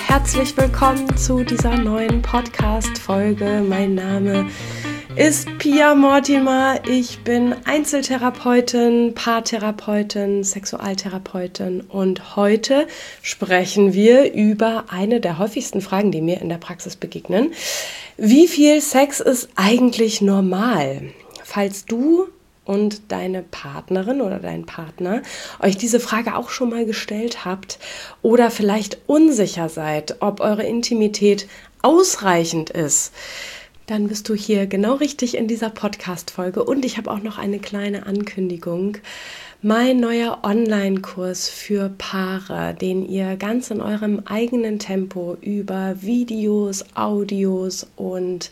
herzlich willkommen zu dieser neuen Podcast-Folge. Mein Name ist Pia Mortimer. Ich bin Einzeltherapeutin, Paartherapeutin, Sexualtherapeutin und heute sprechen wir über eine der häufigsten Fragen, die mir in der Praxis begegnen. Wie viel Sex ist eigentlich normal? Falls du und deine Partnerin oder dein Partner euch diese Frage auch schon mal gestellt habt oder vielleicht unsicher seid, ob eure Intimität ausreichend ist, dann bist du hier genau richtig in dieser Podcast-Folge. Und ich habe auch noch eine kleine Ankündigung. Mein neuer Online-Kurs für Paare, den ihr ganz in eurem eigenen Tempo über Videos, Audios und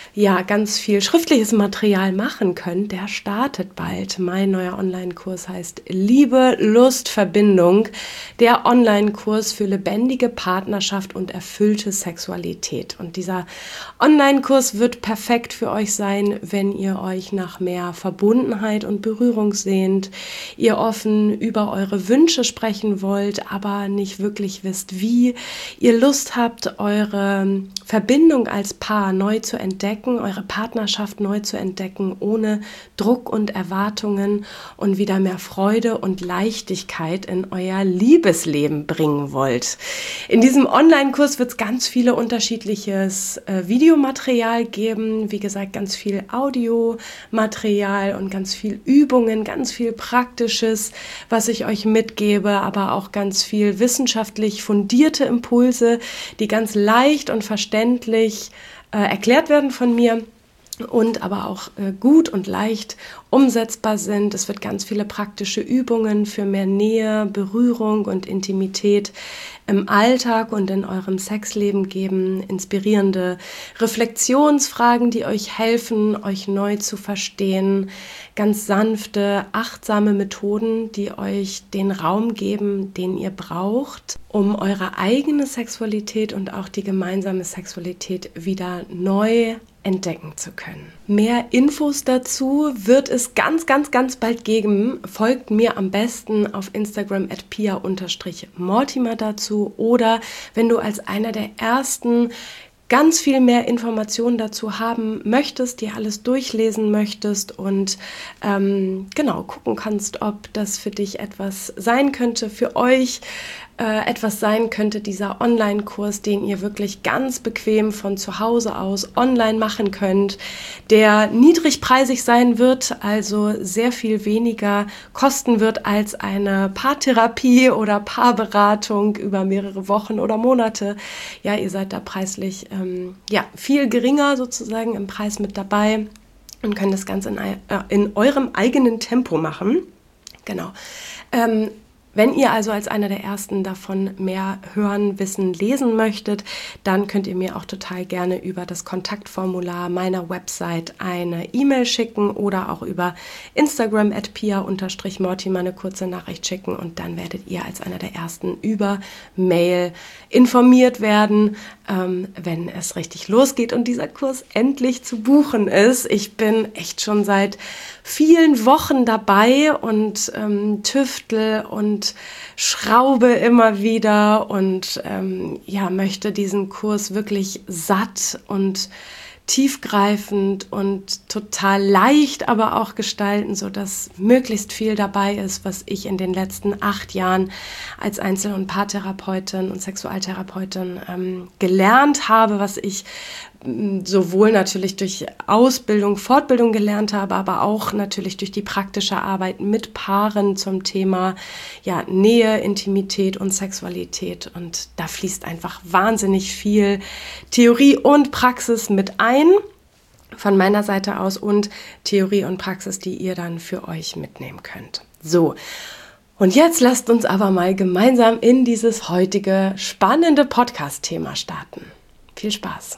ganz viel schriftliches Material machen könnt, der startet bald. Mein neuer Online-Kurs heißt Liebe, Lust, Verbindung. Der Online-Kurs für lebendige Partnerschaft und erfüllte Sexualität. Und dieser Online-Kurs wird perfekt für euch sein, wenn ihr euch nach mehr Verbundenheit und Berührung sehnt, ihr offen über eure Wünsche sprechen wollt, aber nicht wirklich wisst, wie, ihr Lust habt, eure Verbindung als Paar neu zu entdecken, eure Partnerschaft neu zu entdecken, ohne Druck und Erwartungen und wieder mehr Freude und Leichtigkeit in euer Liebesleben bringen wollt. In diesem Online-Kurs wird es ganz viele unterschiedliches Videomaterial geben, wie gesagt, ganz viel Audiomaterial und ganz viel Übungen, ganz viel Praktisches, was ich euch mitgebe, aber auch ganz viel wissenschaftlich fundierte Impulse, die ganz leicht und verständlich erklärt werden von mir und aber auch gut und leicht umsetzbar sind. Es wird ganz viele praktische Übungen für mehr Nähe, Berührung und Intimität im Alltag und in eurem Sexleben geben, inspirierende Reflexionsfragen, die euch helfen, euch neu zu verstehen, ganz sanfte, achtsame Methoden, die euch den Raum geben, den ihr braucht, um eure eigene Sexualität und auch die gemeinsame Sexualität wieder neu entdecken zu können. Mehr Infos dazu wird es ganz bald geben. Folgt mir am besten auf Instagram @pia_mortimer dazu oder wenn du als einer der ersten ganz viel mehr Informationen dazu haben möchtest, dir alles durchlesen möchtest und gucken kannst, ob das für dich etwas sein könnte, für euch etwas sein könnte, dieser Online-Kurs, den ihr wirklich ganz bequem von zu Hause aus online machen könnt, der niedrigpreisig sein wird, also sehr viel weniger kosten wird als eine Paartherapie oder Paarberatung über mehrere Wochen oder Monate. Ja, ihr seid da preislich viel geringer sozusagen im Preis mit dabei und könnt das Ganze in eurem eigenen Tempo machen. Genau. Wenn ihr also als einer der Ersten davon mehr hören, wissen, lesen möchtet, dann könnt ihr mir auch total gerne über das Kontaktformular meiner Website eine E-Mail schicken oder auch über Instagram @pia_mortimer eine kurze Nachricht schicken und dann werdet ihr als einer der Ersten über Mail informiert werden, wenn es richtig losgeht und dieser Kurs endlich zu buchen ist. Ich bin echt schon seit vielen Wochen dabei und tüftel und schraube immer wieder und möchte diesen Kurs wirklich satt und tiefgreifend und total leicht aber auch gestalten, sodass möglichst viel dabei ist, was ich in den letzten 8 Jahren als Einzel- und Paartherapeutin und Sexualtherapeutin gelernt habe, was ich sowohl natürlich durch Ausbildung, Fortbildung gelernt habe, aber auch natürlich durch die praktische Arbeit mit Paaren zum Thema Nähe, Intimität und Sexualität. Und da fließt einfach wahnsinnig viel Theorie und Praxis mit ein von meiner Seite aus und Theorie und Praxis, die ihr dann für euch mitnehmen könnt. So. Und jetzt lasst uns aber mal gemeinsam in dieses heutige spannende Podcast-Thema starten. Viel Spaß!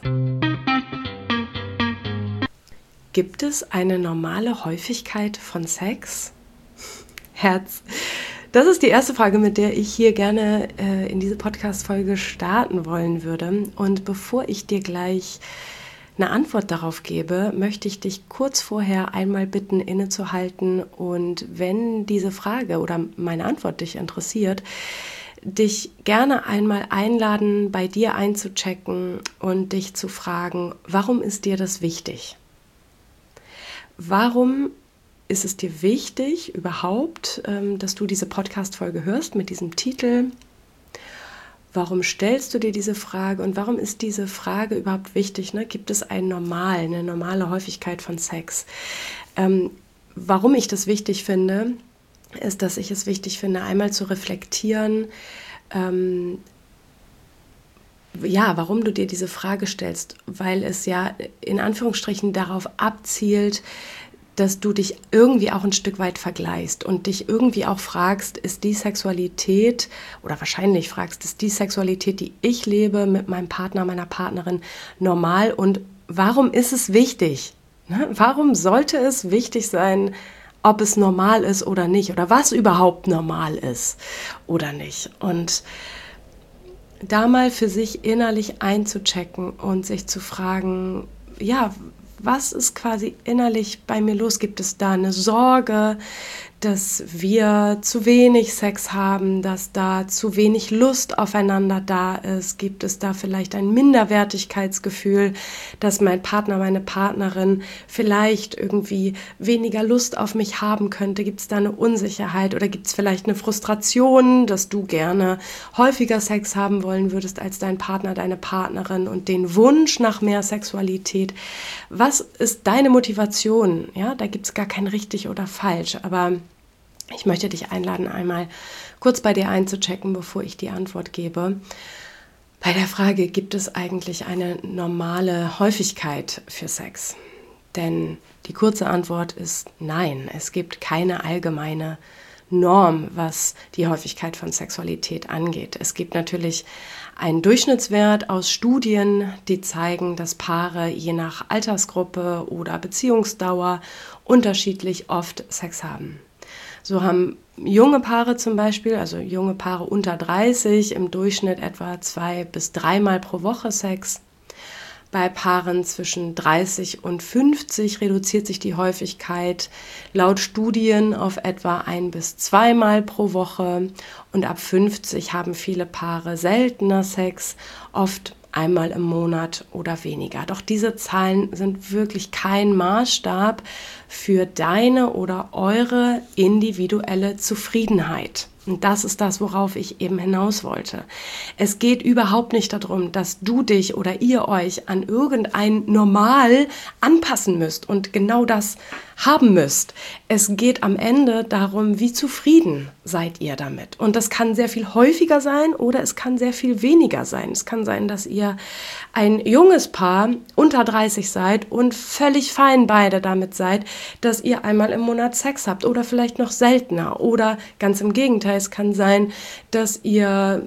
Gibt es eine normale Häufigkeit von Sex? Herz. Das ist die erste Frage, mit der ich hier gerne in diese Podcast-Folge starten wollen würde. Und bevor ich dir gleich eine Antwort darauf gebe, möchte ich dich kurz vorher einmal bitten, innezuhalten und wenn diese Frage oder meine Antwort dich interessiert, dich gerne einmal einladen, bei dir einzuchecken und dich zu fragen, warum ist dir das wichtig? Warum ist es dir wichtig überhaupt, dass du diese Podcast-Folge hörst mit diesem Titel? Warum stellst du dir diese Frage und warum ist diese Frage überhaupt wichtig? Ne? Gibt es eine normale Häufigkeit von Sex? Warum ich das wichtig finde, ist, dass ich es wichtig finde, einmal zu reflektieren, warum du dir diese Frage stellst, weil es ja in Anführungsstrichen darauf abzielt, dass du dich irgendwie auch ein Stück weit vergleichst und dich irgendwie auch fragst, ist die Sexualität, oder wahrscheinlich fragst, ist die Sexualität, die ich lebe mit meinem Partner, meiner Partnerin, normal und warum ist es wichtig? Ne? Warum sollte es wichtig sein, ob es normal ist oder nicht oder was überhaupt normal ist oder nicht. Und da mal für sich innerlich einzuchecken und sich zu fragen, was ist quasi innerlich bei mir los? Gibt es da eine Sorge, dass wir zu wenig Sex haben, dass da zu wenig Lust aufeinander da ist? Gibt es da vielleicht ein Minderwertigkeitsgefühl, dass mein Partner, meine Partnerin vielleicht irgendwie weniger Lust auf mich haben könnte? Gibt es da eine Unsicherheit oder gibt es vielleicht eine Frustration, dass du gerne häufiger Sex haben wollen würdest als dein Partner, deine Partnerin und den Wunsch nach mehr Sexualität? Was ist deine Motivation? Ja, da gibt es gar kein richtig oder falsch, aber ich möchte dich einladen, einmal kurz bei dir einzuchecken, bevor ich die Antwort gebe. Bei der Frage, gibt es eigentlich eine normale Häufigkeit für Sex? Denn die kurze Antwort ist nein. Es gibt keine allgemeine Norm, was die Häufigkeit von Sexualität angeht. Es gibt natürlich einen Durchschnittswert aus Studien, die zeigen, dass Paare je nach Altersgruppe oder Beziehungsdauer unterschiedlich oft Sex haben. So haben junge Paare zum Beispiel, also junge Paare unter 30, im Durchschnitt etwa 2 bis 3 Mal pro Woche Sex. Bei Paaren zwischen 30 und 50 reduziert sich die Häufigkeit laut Studien auf etwa 1 bis 2 Mal pro Woche. Und ab 50 haben viele Paare seltener Sex, oft einmal im Monat oder weniger. Doch diese Zahlen sind wirklich kein Maßstab für deine oder eure individuelle Zufriedenheit. Und das ist das, worauf ich eben hinaus wollte. Es geht überhaupt nicht darum, dass du dich oder ihr euch an irgendein Normal anpassen müsst und genau das haben müsst. Es geht am Ende darum, wie zufrieden seid ihr damit. Und das kann sehr viel häufiger sein oder es kann sehr viel weniger sein. Es kann sein, dass ihr ein junges Paar unter 30 seid und völlig fein beide damit seid, dass ihr einmal im Monat Sex habt oder vielleicht noch seltener. Oder ganz im Gegenteil, es kann sein, dass ihr,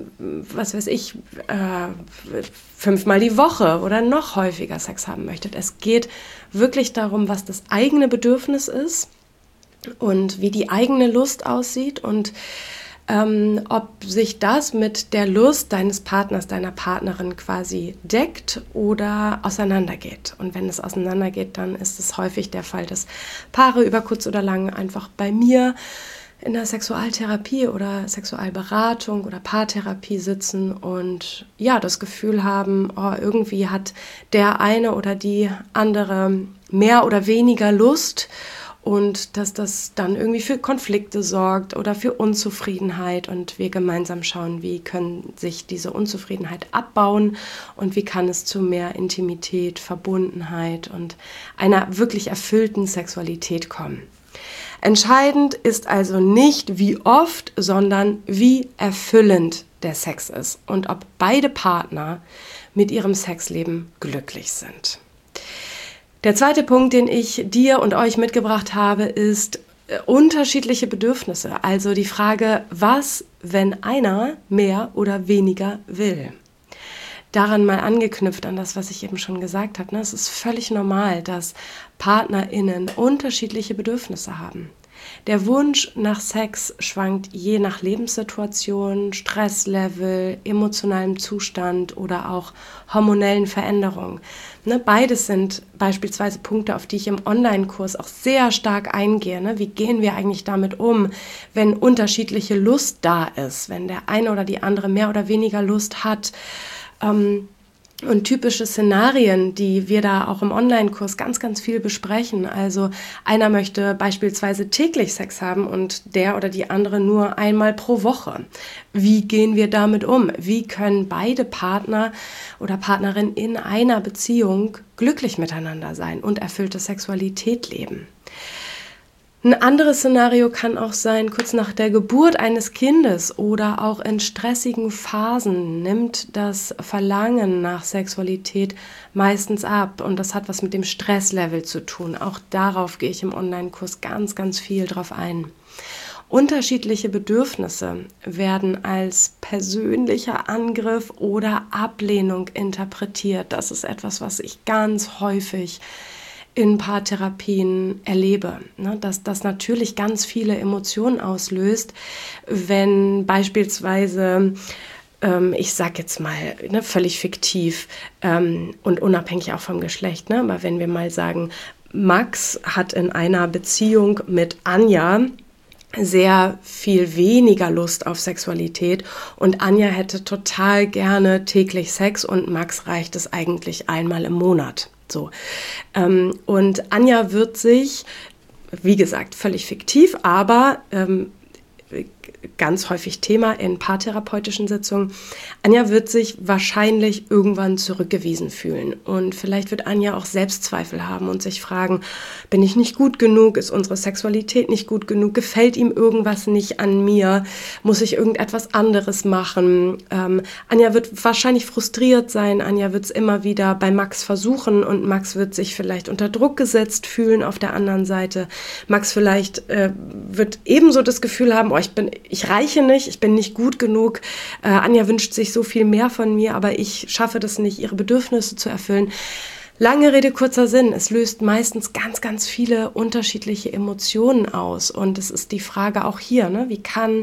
5-mal die Woche oder noch häufiger Sex haben möchtet. Es geht wirklich darum, was das eigene Bedürfnis ist und wie die eigene Lust aussieht und ob sich das mit der Lust deines Partners, deiner Partnerin quasi deckt oder auseinandergeht. Und wenn es auseinandergeht, dann ist es häufig der Fall, dass Paare über kurz oder lang einfach bei mir in der Sexualtherapie oder Sexualberatung oder Paartherapie sitzen und ja, das Gefühl haben, irgendwie hat der eine oder die andere mehr oder weniger Lust und dass das dann irgendwie für Konflikte sorgt oder für Unzufriedenheit und wir gemeinsam schauen, wie können sich diese Unzufriedenheit abbauen und wie kann es zu mehr Intimität, Verbundenheit und einer wirklich erfüllten Sexualität kommen. Entscheidend ist also nicht, wie oft, sondern wie erfüllend der Sex ist und ob beide Partner mit ihrem Sexleben glücklich sind. Der zweite Punkt, den ich dir und euch mitgebracht habe, ist unterschiedliche Bedürfnisse. Also die Frage, was, wenn einer mehr oder weniger will? Daran mal angeknüpft an das, was ich eben schon gesagt habe. Es ist völlig normal, dass PartnerInnen unterschiedliche Bedürfnisse haben. Der Wunsch nach Sex schwankt je nach Lebenssituation, Stresslevel, emotionalem Zustand oder auch hormonellen Veränderungen. Beides sind beispielsweise Punkte, auf die ich im Online-Kurs auch sehr stark eingehe. Wie gehen wir eigentlich damit um, wenn unterschiedliche Lust da ist, wenn der eine oder die andere mehr oder weniger Lust hat. Und typische Szenarien, die wir da auch im Online-Kurs ganz, ganz viel besprechen. Also einer möchte beispielsweise täglich Sex haben und der oder die andere nur einmal pro Woche. Wie gehen wir damit um? Wie können beide Partner oder Partnerinnen in einer Beziehung glücklich miteinander sein und erfüllte Sexualität leben? Ein anderes Szenario kann auch sein, kurz nach der Geburt eines Kindes oder auch in stressigen Phasen nimmt das Verlangen nach Sexualität meistens ab und das hat was mit dem Stresslevel zu tun. Auch darauf gehe ich im Online-Kurs ganz, ganz viel drauf ein. Unterschiedliche Bedürfnisse werden als persönlicher Angriff oder Ablehnung interpretiert. Das ist etwas, was ich ganz häufig in Paartherapien erlebe, dass das natürlich ganz viele Emotionen auslöst, wenn beispielsweise, ich sage jetzt mal völlig fiktiv und unabhängig auch vom Geschlecht, aber wenn wir mal sagen, Max hat in einer Beziehung mit Anja sehr viel weniger Lust auf Sexualität und Anja hätte total gerne täglich Sex und Max reicht es eigentlich einmal im Monat. So. Und Anja wird sich, wie gesagt, völlig fiktiv, aber ganz häufig Thema in paartherapeutischen Sitzungen. Anja wird sich wahrscheinlich irgendwann zurückgewiesen fühlen und vielleicht wird Anja auch Selbstzweifel haben und sich fragen, bin ich nicht gut genug, ist unsere Sexualität nicht gut genug, gefällt ihm irgendwas nicht an mir, muss ich irgendetwas anderes machen. Anja wird wahrscheinlich frustriert sein, Anja wird es immer wieder bei Max versuchen und Max wird sich vielleicht unter Druck gesetzt fühlen auf der anderen Seite. Max vielleicht wird ebenso das Gefühl haben, ich reiche nicht, ich bin nicht gut genug, Anja wünscht sich so viel mehr von mir, aber ich schaffe das nicht, ihre Bedürfnisse zu erfüllen. Lange Rede, kurzer Sinn, es löst meistens ganz, ganz viele unterschiedliche Emotionen aus und es ist die Frage auch hier, wie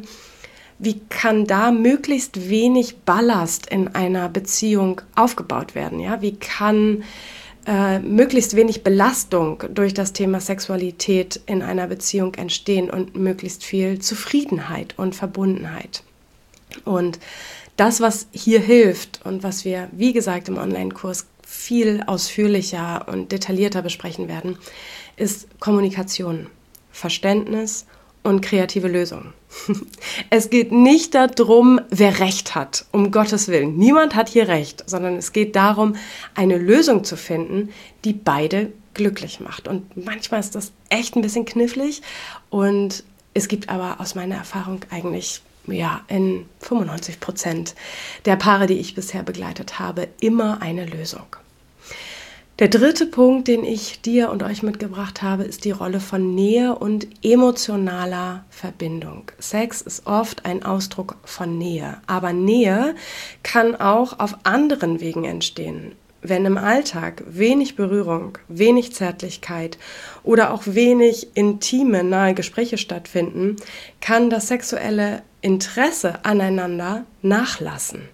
kann da möglichst wenig Ballast in einer Beziehung aufgebaut werden, wie kann möglichst wenig Belastung durch das Thema Sexualität in einer Beziehung entstehen und möglichst viel Zufriedenheit und Verbundenheit. Und das, was hier hilft und was wir, wie gesagt, im Online-Kurs viel ausführlicher und detaillierter besprechen werden, ist Kommunikation, Verständnis und kreative Lösungen. Es geht nicht darum, wer Recht hat, um Gottes Willen. Niemand hat hier Recht, sondern es geht darum, eine Lösung zu finden, die beide glücklich macht. Und manchmal ist das echt ein bisschen knifflig und es gibt aber aus meiner Erfahrung eigentlich in 95% der Paare, die ich bisher begleitet habe, immer eine Lösung. Der dritte Punkt, den ich dir und euch mitgebracht habe, ist die Rolle von Nähe und emotionaler Verbindung. Sex ist oft ein Ausdruck von Nähe, aber Nähe kann auch auf anderen Wegen entstehen. Wenn im Alltag wenig Berührung, wenig Zärtlichkeit oder auch wenig intime, nahe Gespräche stattfinden, kann das sexuelle Interesse aneinander nachlassen.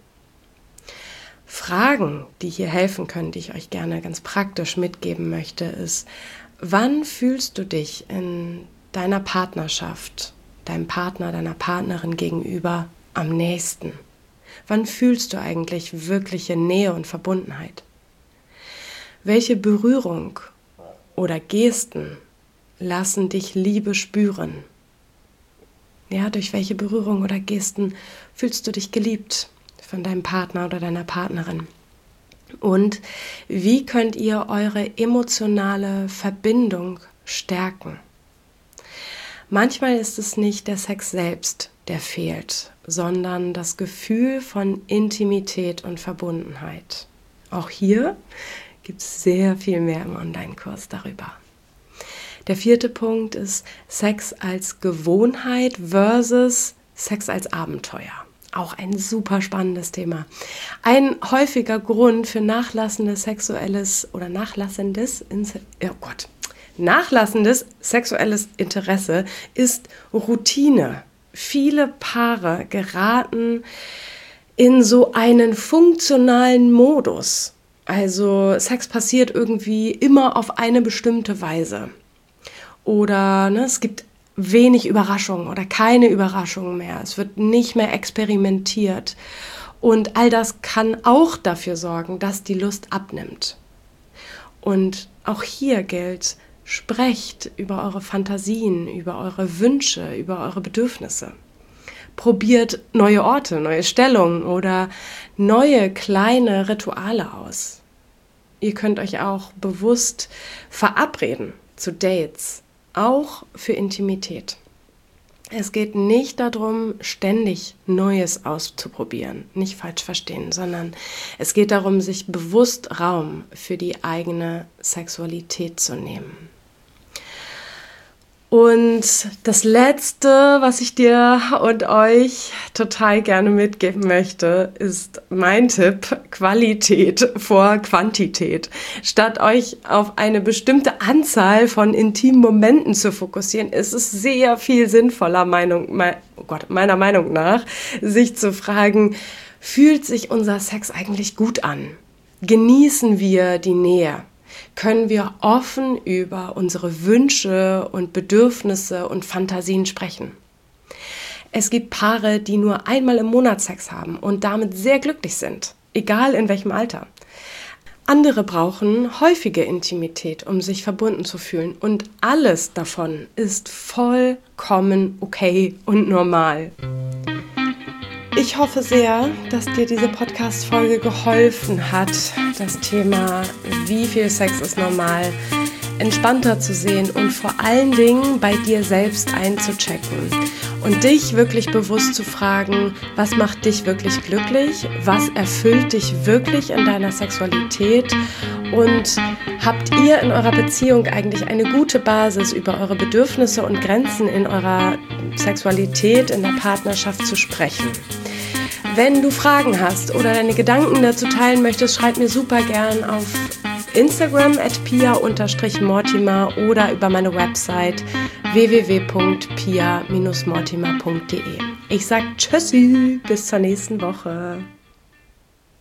Fragen, die hier helfen können, die ich euch gerne ganz praktisch mitgeben möchte, ist, wann fühlst du dich in deiner Partnerschaft, deinem Partner, deiner Partnerin gegenüber am nächsten? Wann fühlst du eigentlich wirkliche Nähe und Verbundenheit? Welche Berührung oder Gesten lassen dich Liebe spüren? Durch welche Berührung oder Gesten fühlst du dich geliebt von deinem Partner oder deiner Partnerin? Und wie könnt ihr eure emotionale Verbindung stärken? Manchmal ist es nicht der Sex selbst, der fehlt, sondern das Gefühl von Intimität und Verbundenheit. Auch hier gibt es sehr viel mehr im Online-Kurs darüber. Der vierte Punkt ist Sex als Gewohnheit versus Sex als Abenteuer. Auch ein super spannendes Thema. Ein häufiger Grund für nachlassendes Nachlassendes sexuelles Interesse ist Routine. Viele Paare geraten in so einen funktionalen Modus. Also Sex passiert irgendwie immer auf eine bestimmte Weise. Oder es gibt wenig Überraschungen oder keine Überraschungen mehr. Es wird nicht mehr experimentiert. Und all das kann auch dafür sorgen, dass die Lust abnimmt. Und auch hier gilt, sprecht über eure Fantasien, über eure Wünsche, über eure Bedürfnisse. Probiert neue Orte, neue Stellungen oder neue kleine Rituale aus. Ihr könnt euch auch bewusst verabreden zu Dates, auch für Intimität. Es geht nicht darum, ständig Neues auszuprobieren, nicht falsch verstehen, sondern es geht darum, sich bewusst Raum für die eigene Sexualität zu nehmen. Und das Letzte, was ich dir und euch total gerne mitgeben möchte, ist mein Tipp: Qualität vor Quantität. Statt euch auf eine bestimmte Anzahl von intimen Momenten zu fokussieren, ist es sehr viel sinnvoller, meiner Meinung nach, sich zu fragen, fühlt sich unser Sex eigentlich gut an? Genießen wir die Nähe? Können wir offen über unsere Wünsche und Bedürfnisse und Fantasien sprechen? Es gibt Paare, die nur einmal im Monat Sex haben und damit sehr glücklich sind, egal in welchem Alter. Andere brauchen häufige Intimität, um sich verbunden zu fühlen, und alles davon ist vollkommen okay und normal. Ich hoffe sehr, dass dir diese Podcast-Folge geholfen hat, das Thema wie viel Sex ist normal entspannter zu sehen und vor allen Dingen bei dir selbst einzuchecken und dich wirklich bewusst zu fragen, was macht dich wirklich glücklich, was erfüllt dich wirklich in deiner Sexualität und habt ihr in eurer Beziehung eigentlich eine gute Basis, über eure Bedürfnisse und Grenzen in eurer Sexualität, in der Partnerschaft zu sprechen. Wenn du Fragen hast oder deine Gedanken dazu teilen möchtest, schreib mir super gern auf Instagram @pia_mortimer oder über meine Website www.pia-mortimer.de. Ich sag Tschüssi, bis zur nächsten Woche.